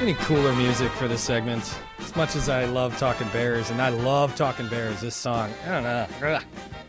any cooler music for this segment? As much as I love talking Bears, and I love talking Bears, this song, I don't know. Ugh.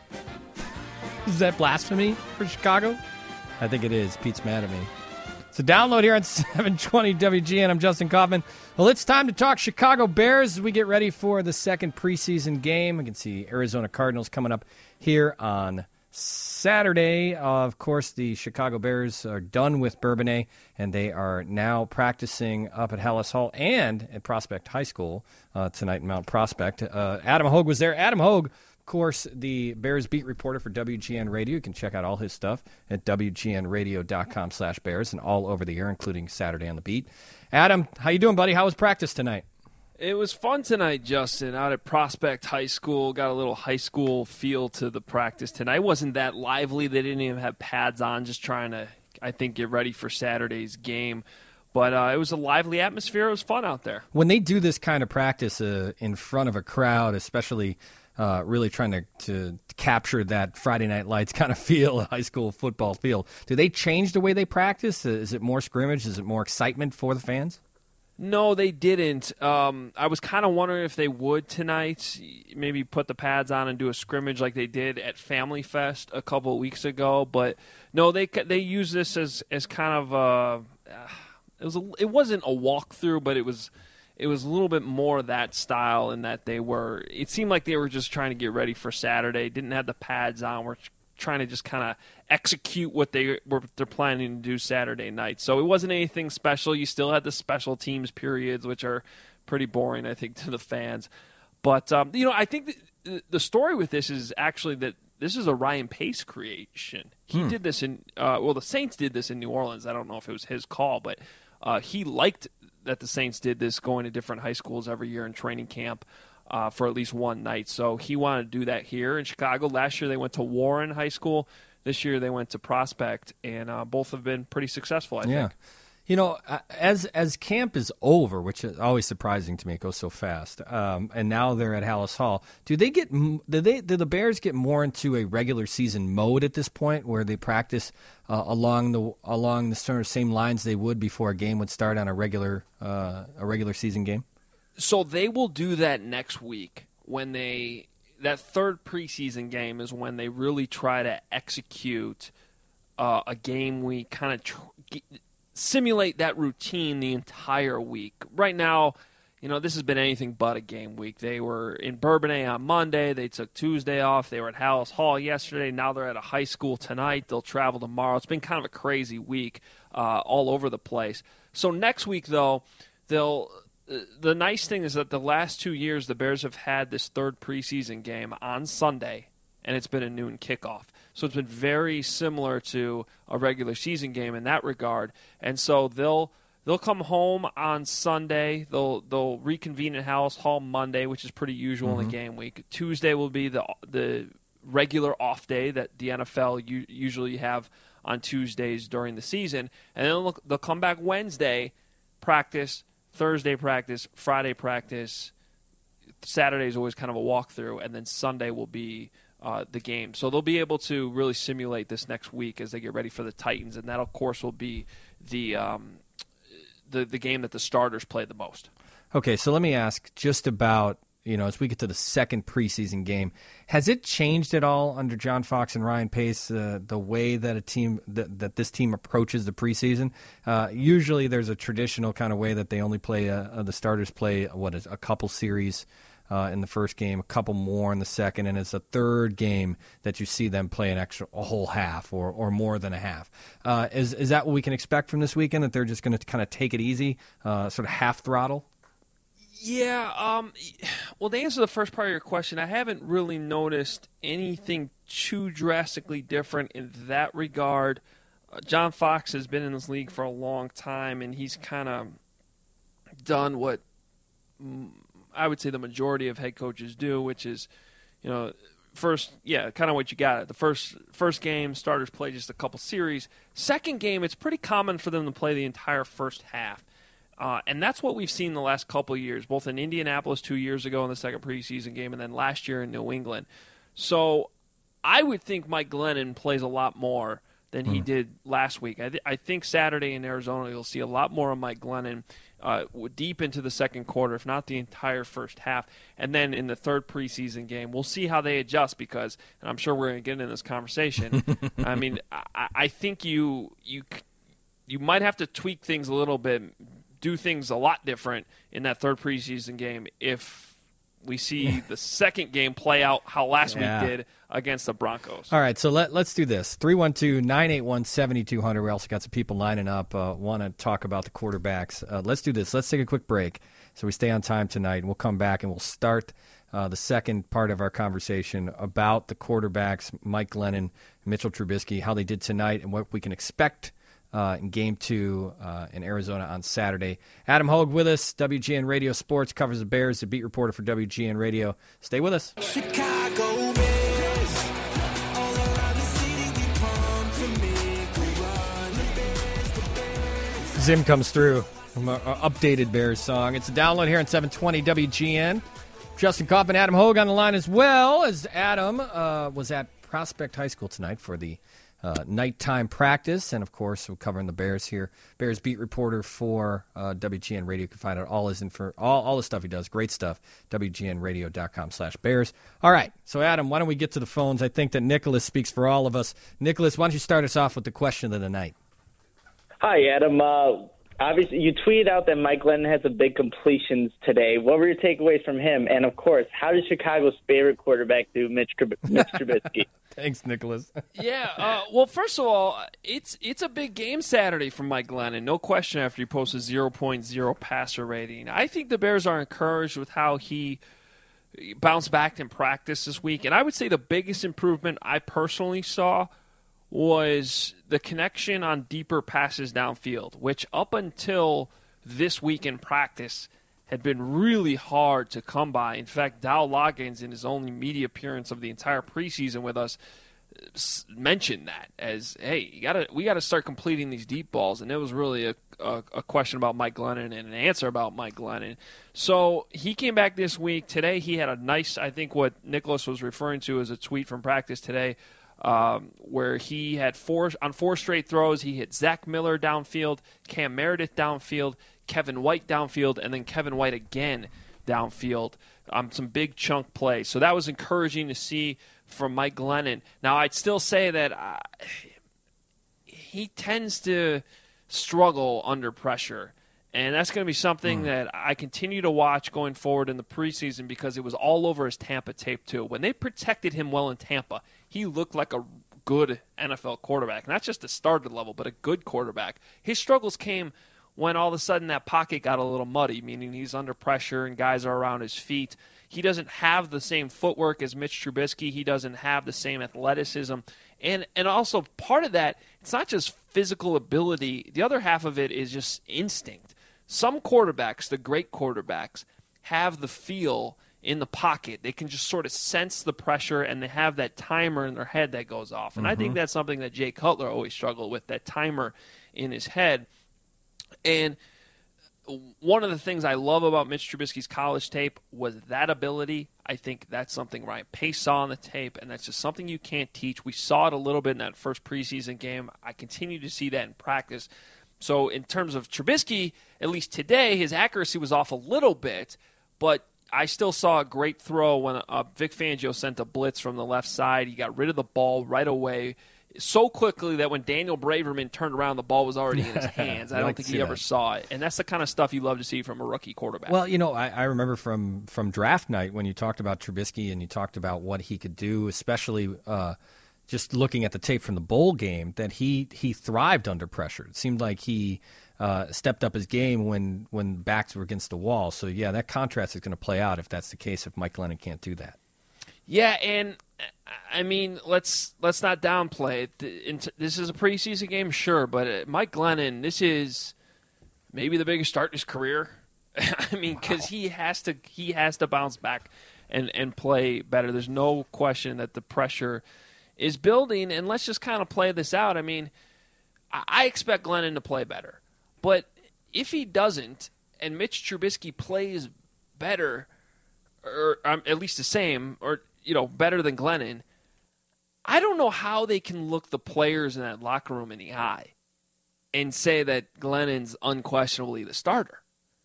Is that blasphemy for Chicago? I think it is. Pete's mad at me. So download here on 720 WGN. I'm Justin Kaufman. Well, it's time to talk Chicago Bears as we get ready for the second preseason game. We can see Arizona Cardinals coming up here on Saturday. Of course, the Chicago Bears are done with Bourbonnais, and they are now practicing up at Hallis Hall and at Prospect High School tonight in Mount Prospect. Adam Hogue was there. Adam Hogue, of course, the Bears beat reporter for WGN Radio. You can check out all his stuff at WGNradio.com/Bears and all over the air, including Saturday on the Beat. Adam, how you doing, buddy? How was practice tonight? It was fun tonight, Justin, out at Prospect High School. Got a little high school feel to the practice tonight. It wasn't that lively. They didn't even have pads on, just trying to, I think, get ready for Saturday's game. But it was a lively atmosphere. It was fun out there. When they do this kind of practice in front of a crowd, especially really trying to capture that Friday Night Lights kind of feel, high school football feel, do they change the way they practice? Is it more scrimmage? Is it more excitement for the fans? No, they didn't. I was kind of wondering if they would tonight, maybe put the pads on and do a scrimmage like they did at Family Fest a couple of weeks ago. But no, they use this as kind of it wasn't a walkthrough, but it was a little bit more that style in that it seemed like they were just trying to get ready for Saturday. Didn't have the pads on. Were trying to just kind of execute what they're planning to do Saturday night. So it wasn't anything special. You still had the special teams periods, which are pretty boring, I think, to the fans. But, I think the story with this is actually that this is a Ryan Pace creation. He did this the Saints did this in New Orleans. I don't know if it was his call, but he liked that the Saints did this, going to different high schools every year in training camp. For at least one night. So he wanted to do that here in Chicago. Last year they went to Warren High School. This year they went to Prospect, and both have been pretty successful, I think. As camp is over, which is always surprising to me, it goes so fast, and now they're at Hallis Hall, do the Bears get more into a regular season mode at this point where they practice along the sort of same lines they would before a game would start on a regular season game? So they will do that next week when that third preseason game is when they really try to execute a game week, kind of simulate that routine the entire week. Right now, this has been anything but a game week. They were in Bourbonnais on Monday. They took Tuesday off. They were at Hallis Hall yesterday. Now they're at a high school tonight. They'll travel tomorrow. It's been kind of a crazy week all over the place. So next week, though, the nice thing is that the last 2 years, the Bears have had this third preseason game on Sunday, and it's been a noon kickoff. So it's been very similar to a regular season game in that regard. And so they'll come home on Sunday. They'll reconvene at Hallis Hall Monday, which is pretty usual in a game week. Tuesday will be the regular off day that the NFL usually have on Tuesdays during the season. And then they'll come back Wednesday, practice, Thursday practice, Friday practice, Saturday is always kind of a walkthrough, and then Sunday will be the game. So they'll be able to really simulate this next week as they get ready for the Titans, and that, of course, will be the game that the starters play the most. Okay, so let me ask just about, as we get to the second preseason game, has it changed at all under John Fox and Ryan Pace, the way that that this team approaches the preseason? Usually there's a traditional kind of way that they only play, the starters play, a couple series in the first game, a couple more in the second, and it's the third game that you see them play a whole half or more than a half. Is that what we can expect from this weekend, that they're just going to kind of take it easy, sort of half throttle? Yeah, well, to answer the first part of your question, I haven't really noticed anything too drastically different in that regard. John Fox has been in this league for a long time, and he's kind of done what I would say the majority of head coaches do, which is, first, kind of what you got. The first game, starters play just a couple series. Second game, it's pretty common for them to play the entire first half. And that's what we've seen the last couple of years, both in Indianapolis 2 years ago in the second preseason game and then last year in New England. So I would think Mike Glennon plays a lot more than he did last week. I think Saturday in Arizona you'll see a lot more of Mike Glennon deep into the second quarter, if not the entire first half. And then in the third preseason game, we'll see how they adjust because, and I'm sure we're going to get into this conversation, I mean, I think you might have to tweak things a little bit, do things a lot different in that third preseason game if we see the second game play out how last week did against the Broncos. All right, so let's do this. 312-981-7200. We also got some people lining up, want to talk about the quarterbacks. Let's do this. Let's take a quick break so we stay on time tonight, and we'll come back and we'll start the second part of our conversation about the quarterbacks, Mike Glennon, Mitchell Trubisky, how they did tonight, and what we can expect in Game 2 in Arizona on Saturday. Adam Hogue with us, WGN Radio Sports, covers the Bears, the beat reporter for WGN Radio. Stay with us. Chicago Bears, all around the city we come to make a run. The Bears. Zim comes through from an updated Bears song. It's a download here on 720 WGN. Justin Kaufman, Adam Hogue on the line as well, as Adam was at Prospect High School tonight for the nighttime practice, and of course we're covering the Bears here. Bears beat reporter for WGN Radio. You can find out all the stuff he does. Great stuff. WGNradio.com/Bears. All right, so Adam, why don't we get to the phones? I think that Nicholas speaks for all of us. Nicholas, why don't you start us off with the question of the night? Hi, Adam. Obviously, you tweeted out that Mike Glennon had some big completions today. What were your takeaways from him? And, of course, how did Chicago's favorite quarterback do, Mitch Trubisky? Thanks, Nicholas. Well, first of all, it's a big game Saturday for Mike Glennon, no question, after he posts a 0.0 passer rating. I think the Bears are encouraged with how he bounced back in practice this week. And I would say the biggest improvement I personally saw was the connection on deeper passes downfield, which up until this week in practice had been really hard to come by. In fact, Dow Loggins, in his only media appearance of the entire preseason with us, mentioned that as, hey, we got to start completing these deep balls. And it was really a question about Mike Glennon and an answer about Mike Glennon. So he came back this week. Today he had a nice, I think what Nicholas was referring to as a tweet from practice today, where he had four straight throws. He hit Zach Miller downfield, Cam Meredith downfield, Kevin White downfield, and then Kevin White again downfield. Some big chunk plays. So that was encouraging to see from Mike Glennon. Now, I'd still say that he tends to struggle under pressure. And that's going to be something that I continue to watch going forward in the preseason because it was all over his Tampa tape, too. When they protected him well in Tampa, he looked like a good NFL quarterback. Not just a starter level, but a good quarterback. His struggles came when all of a sudden that pocket got a little muddy, meaning he's under pressure and guys are around his feet. He doesn't have the same footwork as Mitch Trubisky. He doesn't have the same athleticism. And also part of that, it's not just physical ability. The other half of it is just instinct. Some quarterbacks, the great quarterbacks, have the feel in the pocket. They can just sort of sense the pressure, and they have that timer in their head that goes off. And I think that's something that Jay Cutler always struggled with, that timer in his head. And one of the things I love about Mitch Trubisky's college tape was that ability. I think that's something Ryan Pace saw on the tape, and that's just something you can't teach. We saw it a little bit in that first preseason game. I continue to see that in practice. So in terms of Trubisky, at least today, his accuracy was off a little bit, but I still saw a great throw when Vic Fangio sent a blitz from the left side. He got rid of the ball right away so quickly that when Daniel Braverman turned around, the ball was already in his hands. I don't think he ever saw it. And that's the kind of stuff you love to see from a rookie quarterback. Well, you know, I remember from draft night when you talked about Trubisky and you talked about what he could do, especially just looking at the tape from the bowl game, that he thrived under pressure. It seemed like he stepped up his game when backs were against the wall. So, yeah, that contrast is going to play out if that's the case, if Mike Glennon can't do that. Yeah, and I mean, let's not downplay it. This is a preseason game, sure, but Mike Glennon, this is maybe the biggest start in his career. I mean, because he has to bounce back and play better. There's no question that the pressure is building, and let's just kind of play this out. I mean, I expect Glennon to play better, but if he doesn't, and Mitch Trubisky plays better, or at least the same, or better than Glennon, I don't know how they can look the players in that locker room in the eye and say that Glennon's unquestionably the starter.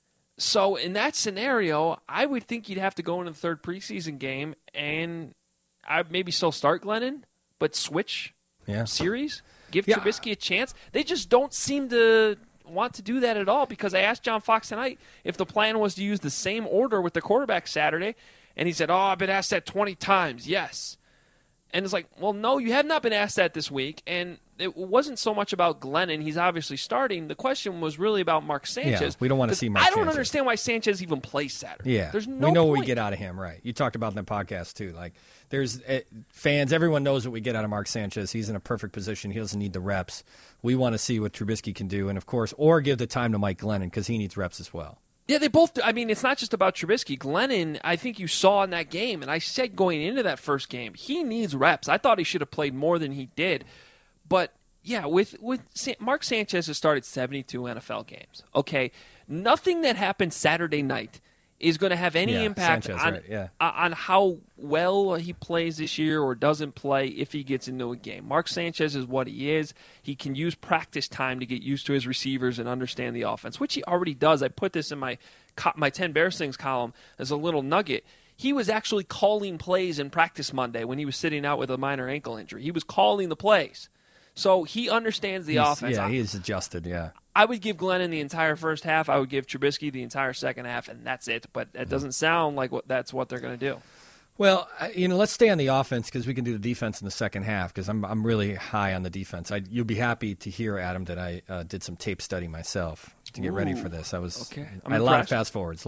So in that scenario, I would think you'd have to go into the third preseason game and I'd maybe still start Glennon, but switch series, give Trubisky a chance. They just don't seem to want to do that at all, because I asked John Fox tonight if the plan was to use the same order with the quarterback Saturday, and he said, I've been asked that 20 times, yes. And it's like, well, no, you have not been asked that this week, and it wasn't so much about Glennon. He's obviously starting. The question was really about Mark Sanchez. Yeah, we don't want to see Mark Sanchez. I don't Sanchez. understand why Sanchez even plays Saturday. Yeah, there's no we know point. what we get out of him, right? You talked about in the podcast, too. Like, there's fans, everyone knows what we get out of Mark Sanchez. He's in a perfect position. He doesn't need the reps. We want to see what Trubisky can do, and, of course, or give the time to Mike Glennon, because he needs reps as well. Yeah, they both do. I mean, it's not just about Trubisky. Glennon, I think you saw in that game, and I said going into that first game, he needs reps. I thought he should have played more than he did. But, yeah, with Mark Sanchez has started 72 NFL games. Okay, nothing that happened Saturday night is going to have any impact on how well he plays this year or doesn't play if he gets into a game. Mark Sanchez is what he is. He can use practice time to get used to his receivers and understand the offense, which he already does. I put this in my 10 Bears Things column as a little nugget. He was actually calling plays in practice Monday when he was sitting out with a minor ankle injury. He was calling the plays. So he understands the offense. Yeah, he is adjusted, I would give Glennon the entire first half. I would give Trubisky the entire second half, and that's it. But that doesn't sound like that's what they're going to do. Well, let's stay on the offense, because we can do the defense in the second half, because I'm really high on the defense. You'll be happy to hear, Adam, that I did some tape study myself to get ready for this. I had a lot of fast forwards,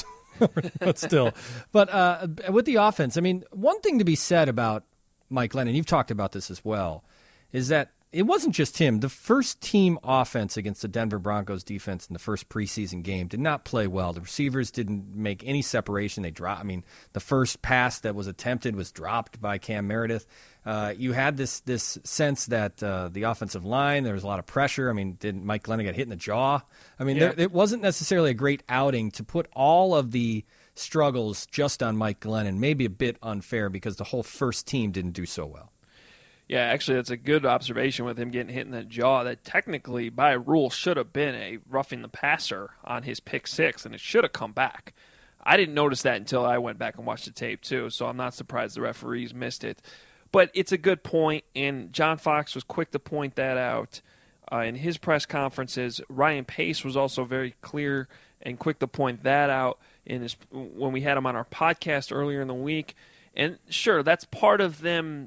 but still. But with the offense, I mean, one thing to be said about Mike Glennon, you've talked about this as well, is that it wasn't just him. The first team offense against the Denver Broncos defense in the first preseason game did not play well. The receivers didn't make any separation. They dropped. I mean, the first pass that was attempted was dropped by Cam Meredith. You had this sense that the offensive line, there was a lot of pressure. I mean, did Mike Glennon get hit in the jaw? I mean, it wasn't necessarily a great outing to put all of the struggles just on Mike Glennon. Maybe a bit unfair, because the whole first team didn't do so well. Yeah, actually, that's a good observation with him getting hit in the jaw. That technically, by rule, should have been a roughing the passer on his pick six, and it should have come back. I didn't notice that until I went back and watched the tape, too, so I'm not surprised the referees missed it. But it's a good point, and John Fox was quick to point that out in his press conferences. Ryan Pace was also very clear and quick to point that out when we had him on our podcast earlier in the week. And sure, that's part of them.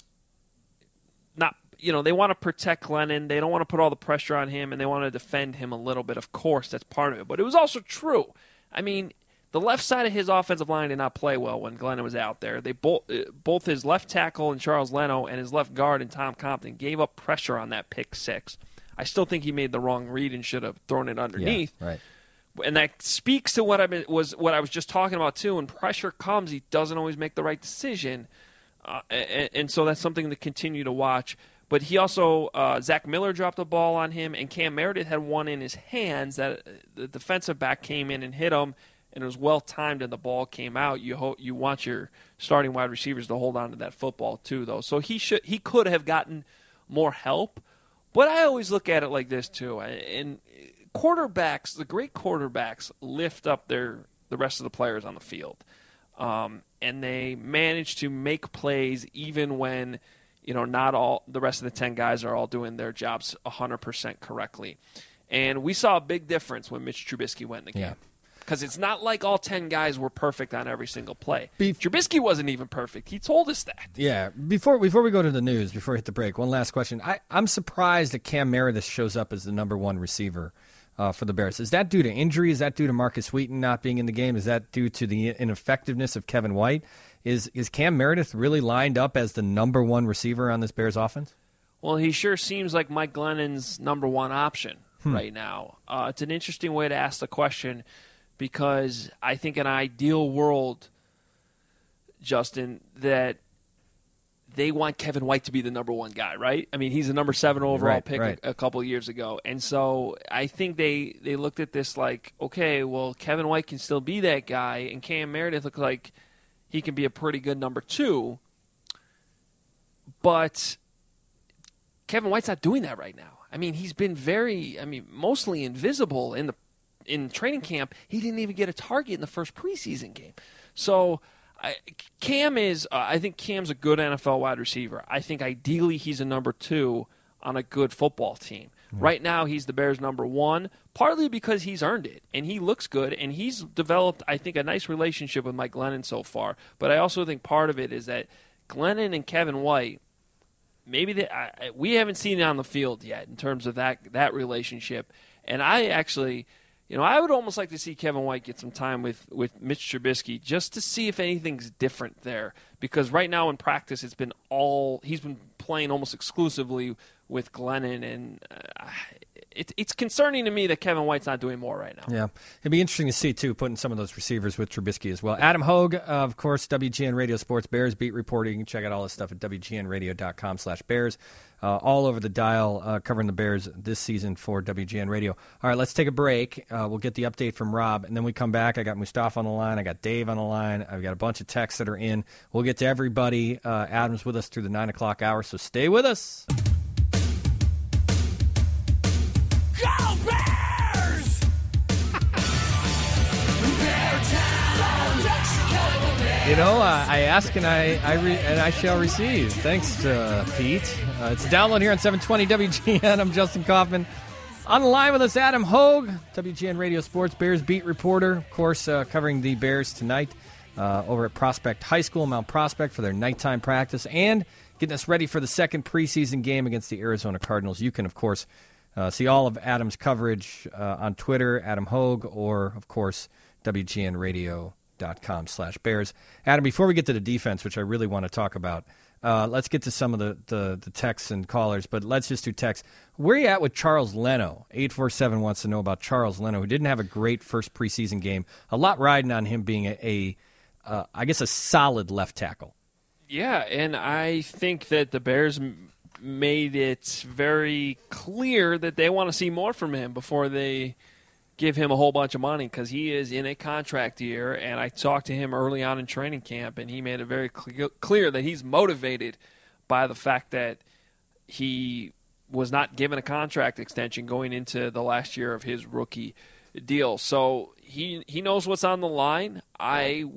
They want to protect Glennon. They don't want to put all the pressure on him, and they want to defend him a little bit. Of course, that's part of it. But it was also true. I mean, the left side of his offensive line did not play well when Glennon was out there. They both his left tackle and Charles Leno and his left guard and Tom Compton gave up pressure on that pick six. I still think he made the wrong read and should have thrown it underneath. Yeah, right. And that speaks to what I was just talking about too. When pressure comes, he doesn't always make the right decision, and so that's something to continue to watch. But he also, Zach Miller dropped a ball on him, and Cam Meredith had one in his hands that the defensive back came in and hit him, and it was well timed, and the ball came out. You want your starting wide receivers to hold on to that football too, though. So he could have gotten more help. But I always look at it like this too, and quarterbacks, the great quarterbacks, lift up the rest of the players on the field, and they manage to make plays even when not all the rest of the 10 guys are all doing their jobs 100% correctly. And we saw a big difference when Mitch Trubisky went in the game. Because it's not like all 10 guys were perfect on every single play. Trubisky wasn't even perfect. He told us that. Yeah. Before we go to the news, before we hit the break, one last question. I'm surprised that Cam Meredith shows up as the number one receiver for the Bears. Is that due to injury? Is that due to Marcus Wheaton not being in the game? Is that due to the ineffectiveness of Kevin White? Is Cam Meredith really lined up as the number one receiver on this Bears offense? Well, he sure seems like Mike Glennon's number one option right now. It's an interesting way to ask the question, because I think in an ideal world, Justin, that they want Kevin White to be the number one guy, right? I mean, he's the number 7 overall pick a couple of years ago. And so I think they looked at this like, okay, well, Kevin White can still be that guy, and Cam Meredith looks like he can be a pretty good number 2. But Kevin White's not doing that right now. I mean, he's been mostly invisible in training camp. He didn't even get a target in the first preseason game. So I think Cam's a good NFL wide receiver. I think ideally he's a number 2 on a good football team. Right now, he's the Bears' number 1, partly because he's earned it, and he looks good, and he's developed, I think, a nice relationship with Mike Glennon so far. But I also think part of it is that Glennon and Kevin White, we haven't seen it on the field yet in terms of that relationship. And I actually, I would almost like to see Kevin White get some time with Mitch Trubisky just to see if anything's different there. Because right now in practice, he's been playing almost exclusively with Glennon, and it's concerning to me that Kevin White's not doing more right now. Yeah. It'd be interesting to see, too, putting some of those receivers with Trubisky as well. Adam Hogue, of course, WGN Radio Sports Bears beat reporter. You can check out all this stuff at WGNradio.com/Bears. All over the dial, covering the Bears this season for WGN Radio. All right, let's take a break. We'll get the update from Rob, and then we come back. I got Mustafa on the line. I got Dave on the line. I've got a bunch of texts that are in. We'll get to everybody. Adam's with us through the 9 o'clock hour, so stay with us. Go Bears! I ask and I shall receive. Thanks, Pete. It's a download here on 720 WGN. I'm Justin Kaufman. On the line with us, Adam Hogue, WGN Radio Sports Bears beat reporter. Of course, covering the Bears tonight over at Prospect High School, Mount Prospect, for their nighttime practice and getting us ready for the second preseason game against the Arizona Cardinals. You can, of course, see all of Adam's coverage on Twitter, Adam Hogue, or, of course, WGNradio.com/Bears. Adam, before we get to the defense, which I really want to talk about, let's get to some of the texts and callers, but let's just do texts. Where are you at with Charles Leno? 847 wants to know about Charles Leno, who didn't have a great first preseason game. A lot riding on him being a solid left tackle. Yeah, and I think that the Bears made it very clear that they want to see more from him before they give him a whole bunch of money, because he is in a contract year, and I talked to him early on in training camp, and he made it very clear that he's motivated by the fact that he was not given a contract extension going into the last year of his rookie deal. So he knows what's on the line. I'm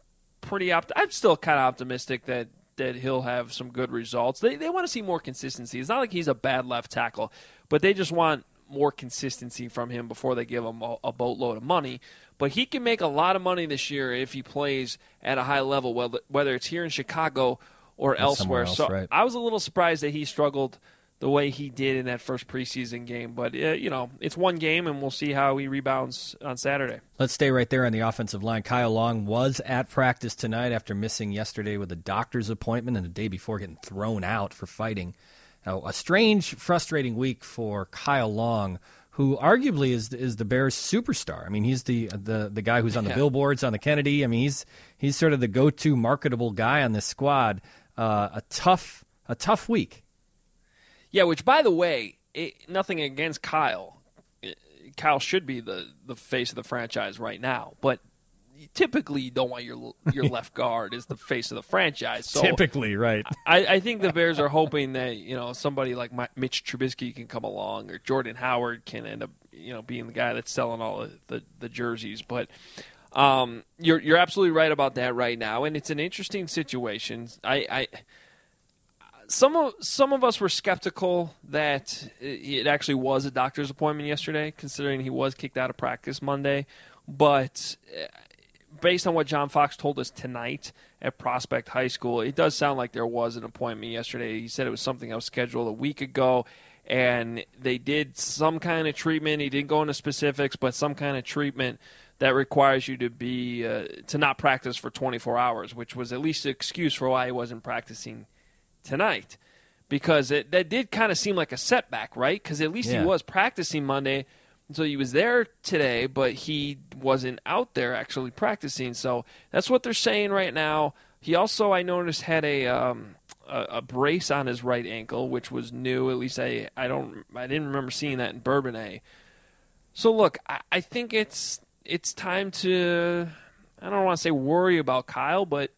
still kind of optimistic that he'll have some good results. They want to see more consistency. It's not like he's a bad left tackle, but they just want more consistency from him before they give him a boatload of money. But he can make a lot of money this year if he plays at a high level, whether it's here in Chicago or elsewhere. Else, so right. I was a little surprised that he struggled the way he did in that first preseason game. But, it's one game, and we'll see how he rebounds on Saturday. Let's stay right there on the offensive line. Kyle Long was at practice tonight after missing yesterday with a doctor's appointment and the day before getting thrown out for fighting. A strange, frustrating week for Kyle Long, who arguably is the Bears' superstar. I mean, he's the guy who's on the billboards on the Kennedy. I mean, he's sort of the go-to marketable guy on this squad. A tough week. Yeah, which, by the way, nothing against Kyle. Kyle should be the face of the franchise right now, but typically you don't want your left guard as the face of the franchise. So typically, right. I think the Bears are hoping that somebody like Mitch Trubisky can come along, or Jordan Howard can end up being the guy that's selling all the jerseys. But you're absolutely right about that right now, and it's an interesting situation. Some of us were skeptical that it actually was a doctor's appointment yesterday, considering he was kicked out of practice Monday. But based on what John Fox told us tonight at Prospect High School, it does sound like there was an appointment yesterday. He said it was something that was scheduled a week ago, and they did some kind of treatment. He didn't go into specifics, but some kind of treatment that requires you to be to not practice for 24 hours, which was at least an excuse for why he wasn't practicing tonight, because that did kind of seem like a setback, right? Because at least he was practicing Monday, so he was there today, but he wasn't out there actually practicing. So that's what they're saying right now. He also, I noticed, had a brace on his right ankle, which was new. At least I didn't remember seeing that in Bourbonnais. So look, I think it's time to, I don't want to say worry about Kyle, but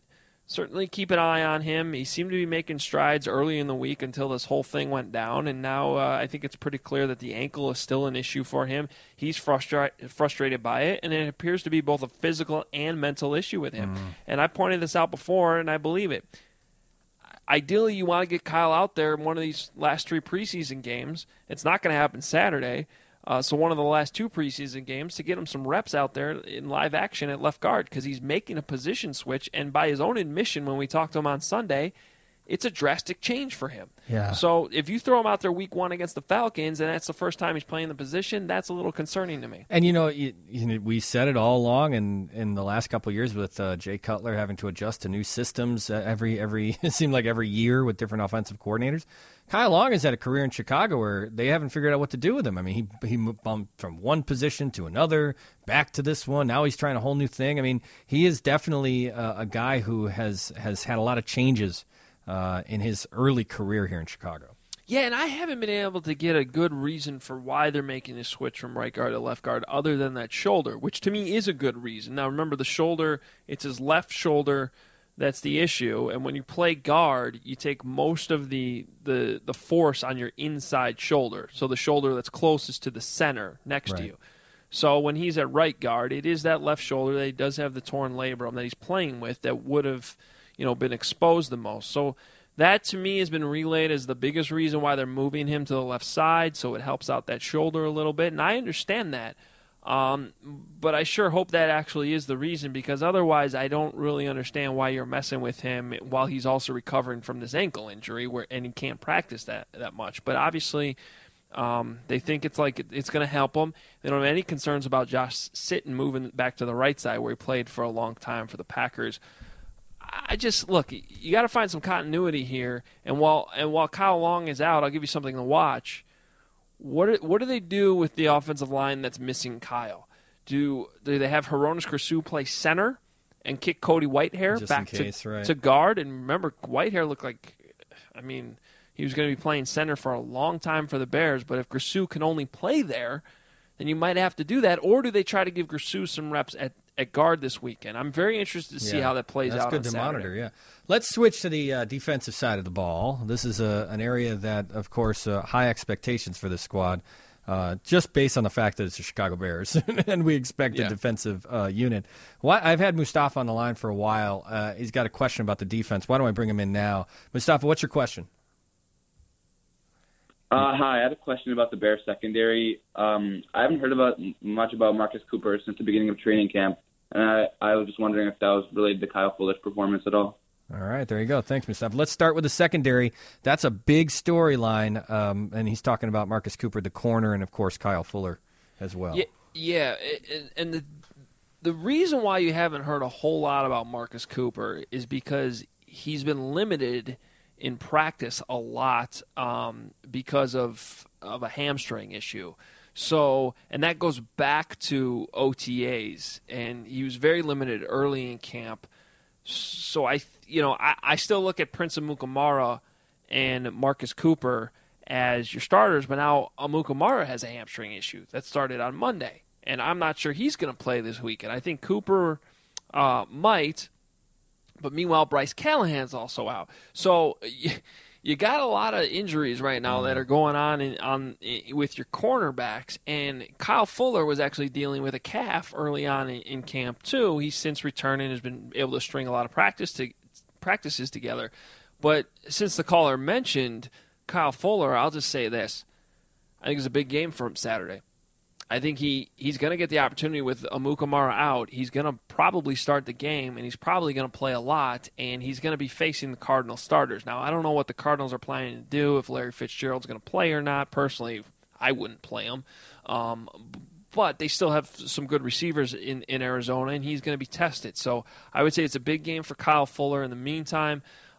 certainly keep an eye on him. He seemed to be making strides early in the week until this whole thing went down, and now I think it's pretty clear that the ankle is still an issue for him. He's frustrated by it, and it appears to be both a physical and mental issue with him. And I pointed this out before, and I believe it. Ideally, you want to get Kyle out there in one of these last 3 preseason games. It's not going to happen Saturday. So one of the last 2 preseason games to get him some reps out there in live action at left guard because he's making a position switch. And by his own admission when we talked to him on Sunday, it's a drastic change for him. Yeah. So if you throw him out there week 1 against the Falcons and that's the first time he's playing the position, that's a little concerning to me. And, we said it all along in the last couple of years with Jay Cutler having to adjust to new systems every it seemed like every year with different offensive coordinators. Kyle Long has had a career in Chicago where they haven't figured out what to do with him. I mean, he moved from one position to another, back to this one. Now he's trying a whole new thing. I mean, he is definitely a guy who has had a lot of changes in his early career here in Chicago. Yeah, and I haven't been able to get a good reason for why they're making this switch from right guard to left guard other than that shoulder, which to me is a good reason. Now, remember, the shoulder, it's his left shoulder that's the issue, and when you play guard, you take most of the force on your inside shoulder, so the shoulder that's closest to the center next to you. So when he's at right guard, it is that left shoulder that he does have the torn labrum that he's playing with that would have been exposed the most. So that, to me, has been relayed as the biggest reason why they're moving him to the left side, so it helps out that shoulder a little bit, and I understand that. But I sure hope that actually is the reason, because otherwise I don't really understand why you're messing with him while he's also recovering from this ankle injury and he can't practice that much. But obviously they think it's going to help him. They don't have any concerns about Josh Sitton moving back to the right side where he played for a long time for the Packers. Look, you got to find some continuity here. And while Kyle Long is out, I'll give you something to watch. What do they do with the offensive line that's missing Kyle? Do they have Hronis Krasue play center and kick Cody Whitehair Just back in case, to guard? And remember, Whitehair looked like, he was going to be playing center for a long time for the Bears, but if Krasue can only play there, then you might have to do that. Or do they try to give Krasue some reps at guard this weekend? I'm very interested to see how that plays out on Saturday. That's good to monitor, yeah. Let's switch to the defensive side of the ball. This is an area that, of course, high expectations for this squad, just based on the fact that it's the Chicago Bears, and we expect a defensive unit. I've had Mustafa on the line for a while. He's got a question about the defense. Why don't I bring him in now? Mustafa, what's your question? Hi, I had a question about the Bears secondary. I haven't heard much about Marcus Cooper since the beginning of training camp, and I was just wondering if that was related to Kyle Fuller's performance at all. All right, there you go. Thanks, Mustafa. Let's start with the secondary. That's a big storyline, and he's talking about Marcus Cooper, the corner, and, of course, Kyle Fuller as well. Yeah, and the reason why you haven't heard a whole lot about Marcus Cooper is because he's been limited in practice a lot because of a hamstring issue. So, and that goes back to OTAs, and he was very limited early in camp. So I still look at Prince Amukamara and Marcus Cooper as your starters, but now Amukamara has a hamstring issue that started on Monday, and I'm not sure he's going to play this weekend. I think Cooper might. But meanwhile, Bryce Callahan's also out. So you got a lot of injuries right now that are going on with your cornerbacks. And Kyle Fuller was actually dealing with a calf early on in camp too. He's since returned and has been able to string a lot of practices together. But since the caller mentioned Kyle Fuller, I'll just say this. I think it's a big game for him Saturday. I think he's going to get the opportunity with Amukamara out. He's going to probably start the game, and he's probably going to play a lot, and he's going to be facing the Cardinals starters. Now, I don't know what the Cardinals are planning to do, if Larry Fitzgerald's going to play or not. Personally, I wouldn't play him. But they still have some good receivers in Arizona, and he's going to be tested. So I would say it's a big game for Kyle Fuller. In the meantime,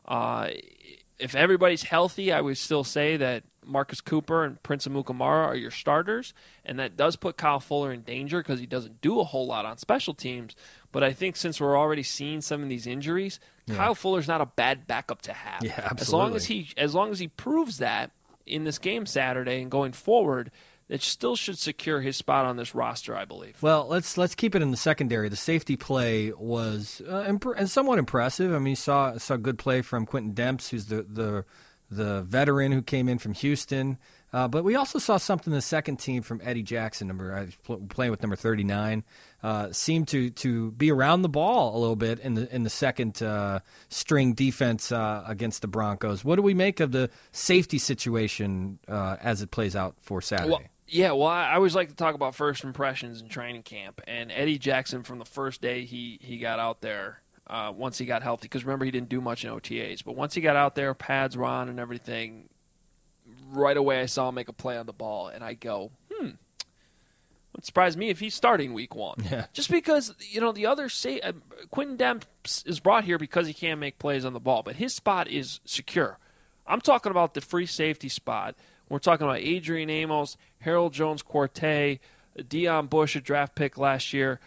if everybody's healthy, I would still say that Marcus Cooper and Prince Amukamara are your starters, and that does put Kyle Fuller in danger because he doesn't do a whole lot on special teams. But I think since we're already seeing some of these injuries, Kyle Fuller's not a bad backup to have. Yeah, absolutely. As long as he proves that in this game Saturday and going forward, that still should secure his spot on this roster, I believe. Well, let's keep it in the secondary. The safety play was somewhat impressive. I mean, you saw good play from Quentin Demps, who's the veteran who came in from Houston. But we also saw something in the second team from Eddie Jackson, playing with number 39. Seemed to be around the ball a little bit in the second string defense against the Broncos. What do we make of the safety situation as it plays out for Saturday? Well, I always like to talk about first impressions in training camp. And Eddie Jackson, from the first day he got out there, once he got healthy, because remember, he didn't do much in OTAs. But once he got out there, pads were on and everything, right away I saw him make a play on the ball. And I go, It surprised me if he's starting week 1. Yeah. Just because, the other Quentin Demps is brought here because he can't make plays on the ball, but his spot is secure. I'm talking about the free safety spot. We're talking about Adrian Amos, Harold Jones-Quartet, Deion Bush, a draft pick last year.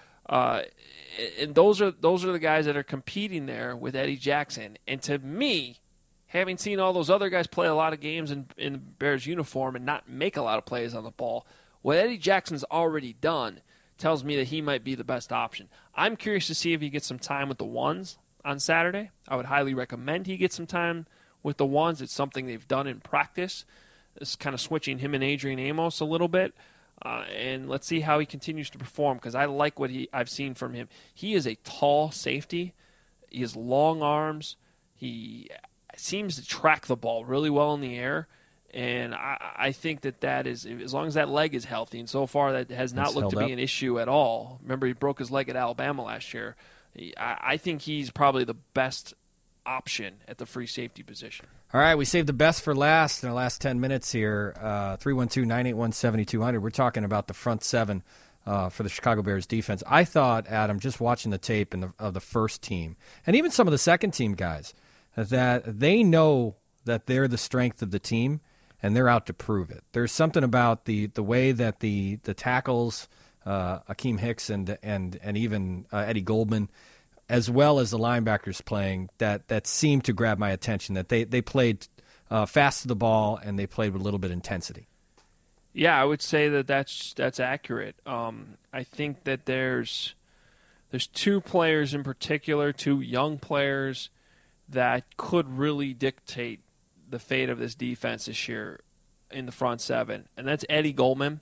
And those are the guys that are competing there with Eddie Jackson. And to me, having seen all those other guys play a lot of games in the Bears uniform and not make a lot of plays on the ball, what Eddie Jackson's already done tells me that he might be the best option. I'm curious to see if he gets some time with the ones on Saturday. I would highly recommend he get some time with the ones. It's something they've done in practice. It's kind of switching him and Adrian Amos a little bit. And let's see how he continues to perform, because I like what I've seen from him. He is a tall safety. He has long arms. He seems to track the ball really well in the air. And I think that is, as long as that leg is healthy, and so far that has not looked to be an issue at all. Remember, he broke his leg at Alabama last year. I think he's probably the best option at the free safety position. All right, we saved the best for last in the last 10 minutes here. 312-981-7200. We're talking about the front seven for the Chicago Bears defense. I thought, Adam, just watching the tape of the first team, and even some of the second team guys, that they know that they're the strength of the team, and they're out to prove it. There's something about the way that the tackles, Akeem Hicks and even Eddie Goldman, as well as the linebackers playing, that seemed to grab my attention, that they played fast to the ball and they played with a little bit of intensity. Yeah, I would say that's accurate. I think that there's two players in particular, two young players, that could really dictate the fate of this defense this year in the front seven. And that's Eddie Goldman,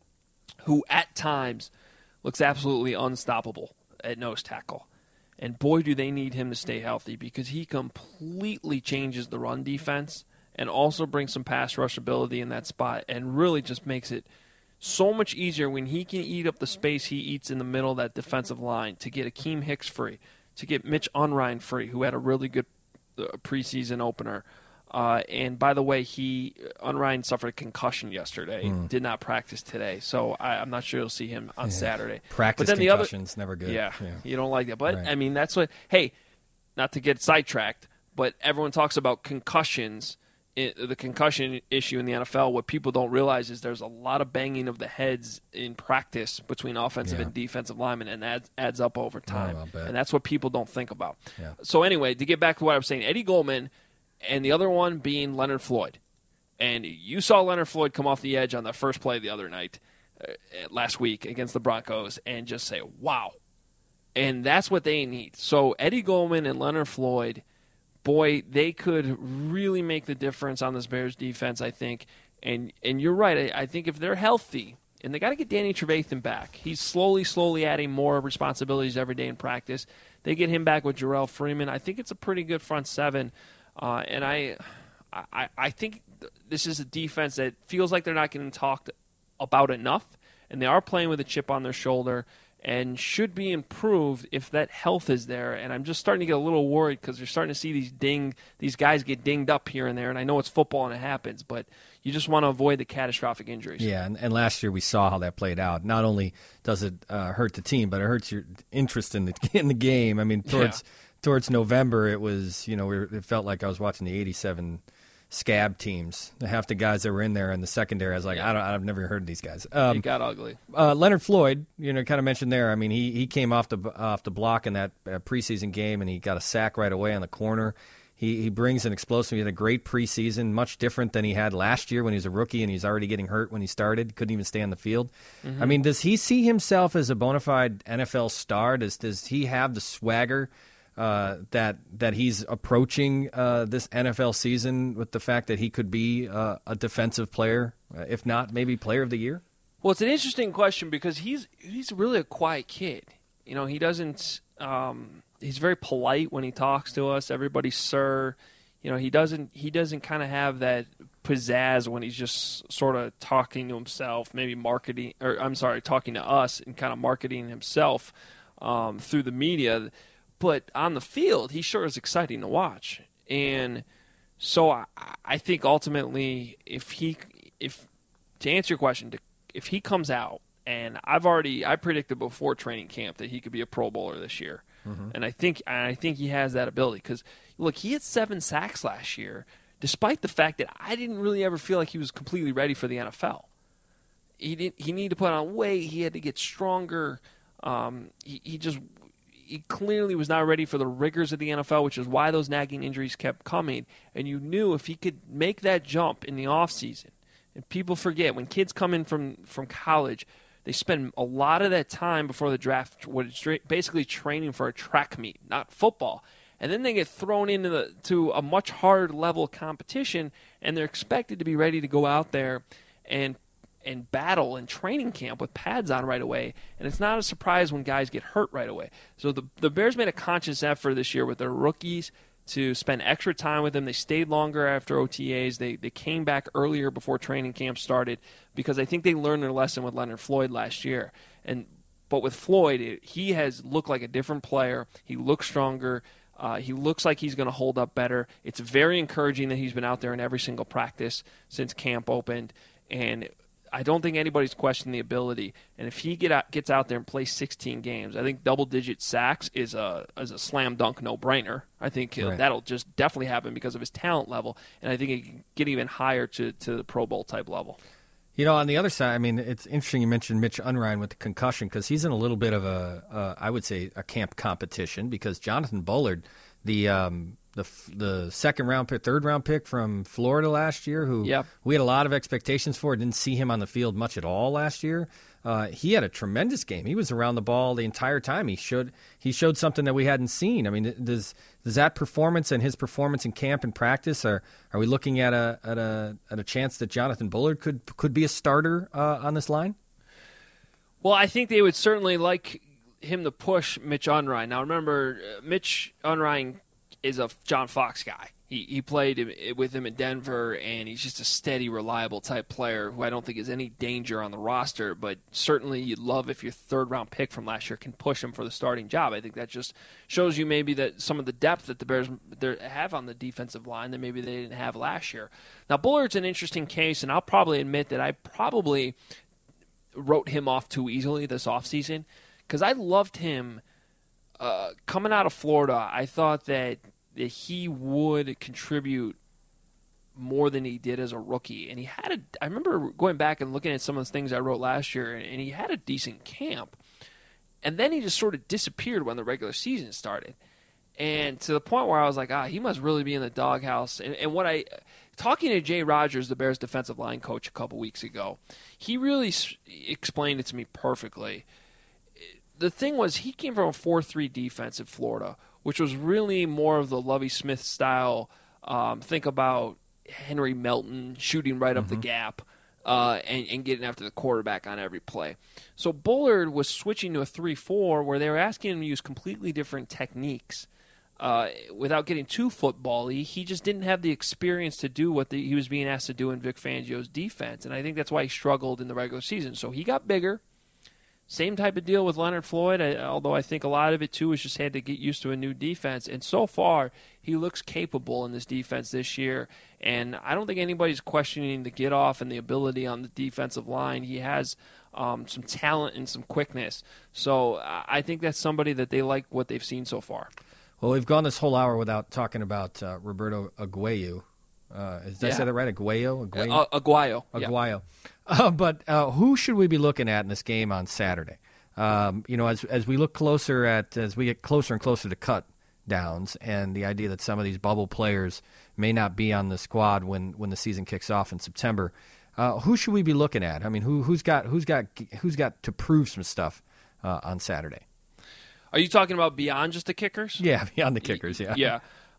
who at times looks absolutely unstoppable at nose tackle. And boy, do they need him to stay healthy, because he completely changes the run defense and also brings some pass rush ability in that spot, and really just makes it so much easier when he can eat up the space he eats in the middle of that defensive line to get Akeem Hicks free, to get Mitch Unrein free, who had a really good preseason opener. And by the way, Unrein suffered a concussion yesterday. Did not practice today, so I'm not sure you'll see him on Saturday. Practice but then concussions, never good. Yeah, you don't like that. But, right. I mean, that's what – hey, not to get sidetracked, but everyone talks about concussions, the concussion issue in the NFL. What people don't realize is there's a lot of banging of the heads in practice between offensive and defensive linemen, and that adds up over time. And that's what people don't think about. Yeah. So anyway, to get back to what I was saying, Eddie Goldman – and the other one being Leonard Floyd. And you saw Leonard Floyd come off the edge on the first play the other night, last week against the Broncos, and just say, wow. And that's what they need. So Eddie Goldman and Leonard Floyd, boy, they could really make the difference on this Bears defense, I think. And you're right. I think if they're healthy, and they got to get Danny Trevathan back. He's slowly adding more responsibilities every day in practice. They get him back with Jarrell Freeman. I think it's a pretty good front seven. And I think this is a defense that feels like they're not getting talked about enough, and they are playing with a chip on their shoulder and should be improved if that health is there. And I'm just starting to get a little worried, because you're starting to see these guys get dinged up here and there. And I know it's football and it happens, but you just want to avoid the catastrophic injuries. Yeah, and last year we saw how that played out. Not only does it hurt the team, but it hurts your interest in the game. I mean, towards November, it was, it felt like I was watching the 87 scab teams. Half the guys that were in there in the secondary, I was like, I've never heard of these guys. It got ugly. Leonard Floyd, kind of mentioned there. I mean, he came off the block in that preseason game, and he got a sack right away on the corner. He brings an explosive. He had a great preseason, much different than he had last year when he was a rookie and he's already getting hurt when he started. Couldn't even stay on the field. I mean, does he see himself as a bona fide NFL star? Does he have the swagger that he's approaching this NFL season with the fact that he could be a defensive player, if not maybe player of the year? Well, it's an interesting question because he's really a quiet kid. You know, he doesn't. He's very polite when he talks to us. Everybody's sir. You know, he doesn't kind of have that pizzazz when he's just sort of talking to himself, maybe talking to us and kind of marketing himself through the media. But on the field, he sure is exciting to watch. And so I think ultimately, to answer your question, if he comes out, and I predicted before training camp that he could be a Pro Bowler this year. And I think he has that ability because, look, he had 7 sacks last year, despite the fact that I didn't really ever feel like he was completely ready for the NFL. He needed to put on weight. He had to get stronger. He clearly was not ready for the rigors of the NFL, which is why those nagging injuries kept coming. And you knew if he could make that jump in the offseason, and people forget, when kids come in from college, they spend a lot of that time before the draft basically training for a track meet, not football. And then they get thrown into a much harder level of competition, and they're expected to be ready to go out there and battle in training camp with pads on right away. And it's not a surprise when guys get hurt right away. So the Bears made a conscious effort this year with their rookies to spend extra time with them. They stayed longer after OTAs. They came back earlier before training camp started because I think they learned their lesson with Leonard Floyd last year. But with Floyd, he has looked like a different player. He looks stronger. He looks like he's going to hold up better. It's very encouraging that he's been out there in every single practice since camp opened. And I don't think anybody's questioning the ability. And if he gets out there and plays 16 games, I think double-digit sacks is a slam dunk no-brainer. I think that'll just definitely happen because of his talent level, and I think he can get even higher to the Pro Bowl type level. You know, on the other side, I mean, it's interesting you mentioned Mitch Unrein with the concussion because he's in a little bit of I would say, a camp competition because Jonathan Bullard, the third round pick from Florida last year, who we had a lot of expectations for, didn't see him on the field much at all last year. He had a tremendous game. He was around the ball the entire time. He showed something that we hadn't seen. I mean, does that performance and his performance in camp and practice are we looking at a chance that Jonathan Bullard could be a starter on this line? Well, I think they would certainly like him to push Mitch Unrein. Now, remember, Mitch Unrein is a John Fox guy. He played with him in Denver, and he's just a steady, reliable type player who I don't think is any danger on the roster, but certainly you'd love if your third-round pick from last year can push him for the starting job. I think that just shows you maybe that some of the depth that the Bears have on the defensive line that maybe they didn't have last year. Now, Bullard's an interesting case, and I'll probably admit that I probably wrote him off too easily this offseason because I loved him coming out of Florida. I thought that he would contribute more than he did as a rookie. And I remember going back and looking at some of the things I wrote last year, and he had a decent camp. And then he just sort of disappeared when the regular season started. And to the point where I was like, he must really be in the doghouse. And talking to Jay Rogers, the Bears defensive line coach, a couple weeks ago, he really explained it to me perfectly. The thing was, he came from a 4-3 defense in Florida, which was really more of the Lovie Smith style. Think about Henry Melton shooting right up the gap and getting after the quarterback on every play. So Bullard was switching to a 3-4 where they were asking him to use completely different techniques. Without getting too football-y, he just didn't have the experience to do what he was being asked to do in Vic Fangio's defense, and I think that's why he struggled in the regular season. So he got bigger. Same type of deal with Leonard Floyd, although I think a lot of it, too, is just had to get used to a new defense. And so far, he looks capable in this defense this year. And I don't think anybody's questioning the get-off and the ability on the defensive line. He has some talent and some quickness. So I think that's somebody that they like what they've seen so far. Well, we've gone this whole hour without talking about Roberto Aguayo. Did I say that right? Aguayo? Aguayo. Aguayo. But who should we be looking at in this game on Saturday? As we look closer as we get closer and closer to cut downs and the idea that some of these bubble players may not be on the squad when the season kicks off in September. Who should we be looking at? I mean, who's got to prove some stuff on Saturday? Are you talking about beyond just the kickers? Yeah, beyond the kickers. Yeah. Yeah.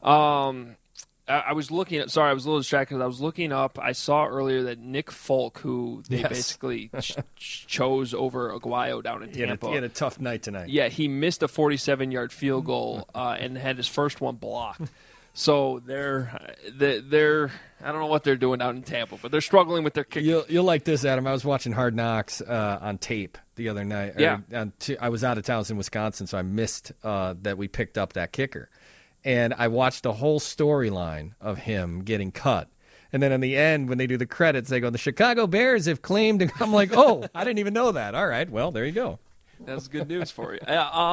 I was looking at. Sorry, I was a little distracted because I was looking up. I saw earlier that Nick Folk, who they basically chose over Aguayo down in Tampa, he had a tough night tonight. Yeah, he missed a 47-yard field goal and had his first one blocked. So they're I don't know what they're doing down in Tampa, but they're struggling with their kick. You'll like this, Adam. I was watching Hard Knocks on tape the other night. Yeah. I was out of town in Wisconsin, so I missed that we picked up that kicker. And I watched the whole storyline of him getting cut. And then in the end, when they do the credits, they go, the Chicago Bears have claimed. And I'm like, oh, I didn't even know that. All right, well, there you go. That's good news for you.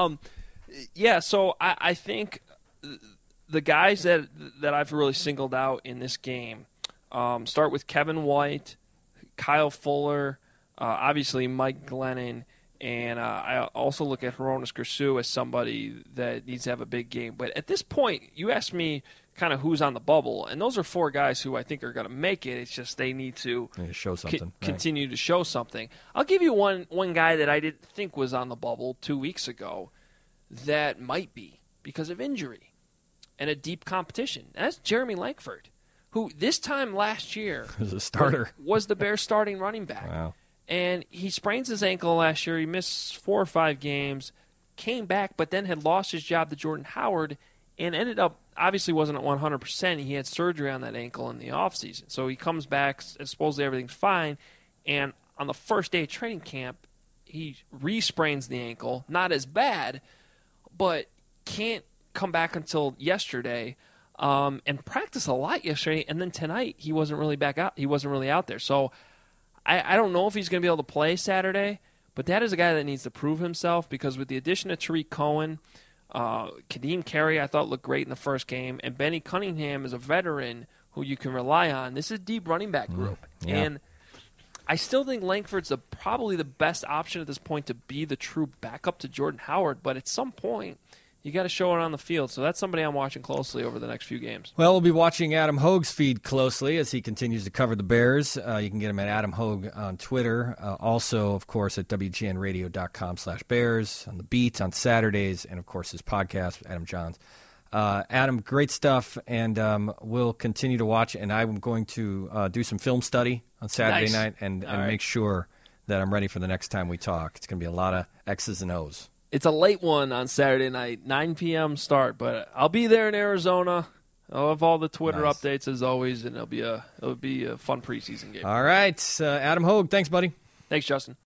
So I think the guys that I've really singled out in this game start with Kevin White, Kyle Fuller, obviously Mike Glennon, and I also look at Hronis Gursu as somebody that needs to have a big game. But at this point, you asked me kind of who's on the bubble, and those are four guys who I think are going to make it. It's just they need to show something, continue to show something. I'll give you one guy that I didn't think was on the bubble 2 weeks ago that might be because of injury and a deep competition. And that's Jeremy Langford, who this time last year was a starter, was the Bears' starting running back. Wow. And he sprains his ankle last year. He missed 4 or 5 games, came back, but then had lost his job to Jordan Howard and ended up, obviously wasn't at 100%. He had surgery on that ankle in the offseason. So he comes back, and supposedly everything's fine. And on the first day of training camp, he re-sprains the ankle. Not as bad, but can't come back until yesterday. And practiced a lot yesterday. And then tonight, he wasn't really back out. He wasn't really out there. So I don't know if he's going to be able to play Saturday, but that is a guy that needs to prove himself because with the addition of Tariq Cohen, Kadeem Carey I thought looked great in the first game, and Benny Cunningham is a veteran who you can rely on. This is a deep running back group. Yeah. And I still think Langford's probably the best option at this point to be the true backup to Jordan Howard, but at some point, you got to show it on the field. So that's somebody I'm watching closely over the next few games. Well, we'll be watching Adam Hogue's feed closely as he continues to cover the Bears. You can get him at Adam Hogue on Twitter. Also, of course, at WGNradio.com/Bears, on the beat on Saturdays, and, of course, his podcast, Adam Johns. Adam, great stuff, and we'll continue to watch. And I'm going to do some film study on Saturday night and make sure that I'm ready for the next time we talk. It's going to be a lot of X's and O's. It's a late one on Saturday night, 9 p.m. start, but I'll be there in Arizona. I'll have all the Twitter updates as always, and it'll be a fun preseason game. All right, Adam Hogue, thanks, buddy. Thanks, Justin.